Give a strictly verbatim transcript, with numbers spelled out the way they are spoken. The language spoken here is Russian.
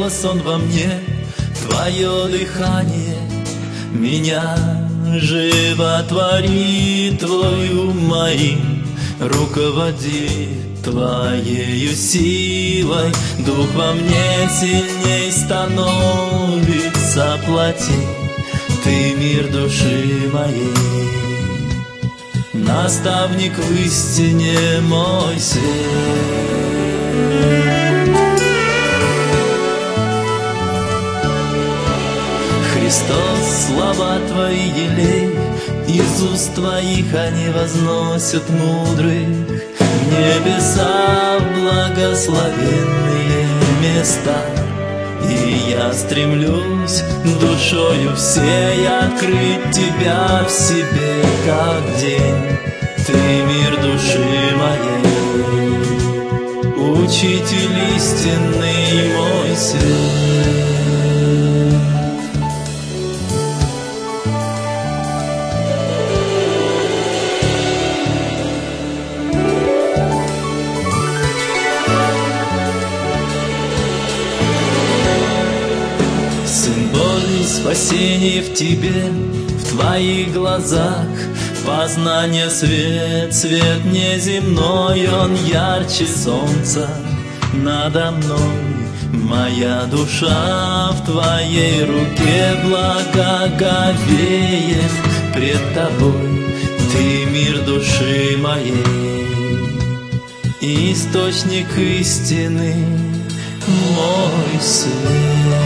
голос он во мне, твое дыхание меня животворит, твою моим руководит твоею силой. Дух во мне сильней становится, плоти ты мир души моей. Наставник в истине мой свет. Христос, слова твои елей, из уст твоих они возносят мудрых в небеса, в благословенные места. И я стремлюсь душою всей открыть тебя в себе, как день. Ты мир души моей, учитель истинный мой свет. Сын Божий, спасение в тебе, в твоих глазах познание свет, свет неземной, он ярче солнца надо мной. Моя душа в твоей руке благоговеет пред тобой, ты мир души моей, источник истины мой свет.